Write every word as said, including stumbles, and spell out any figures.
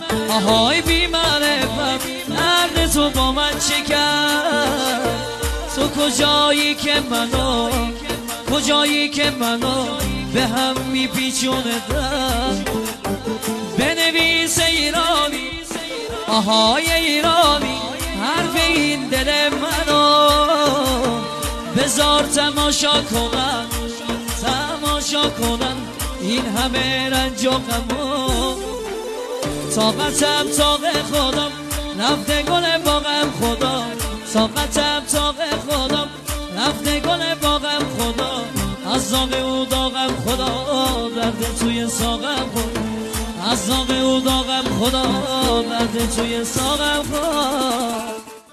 آهای بی معرفت درد تو با من چه کرد؟ تو کجایی که منو کجایی که منو به هم میپیچوندم؟ بنویس ایرانی آهای ایرانی حرف این دل منو بذار تماشا کنن تماشا کنن این همه رنج و غمو. طاقتم طاق خودم رفته گل باغم خدا، طاقتم طاق خودم رفته گل باغم خدا، از داغ او داغم خدا درد توی ساقم خدا، از داغ او داغم خدا درد توی ساقم خدا.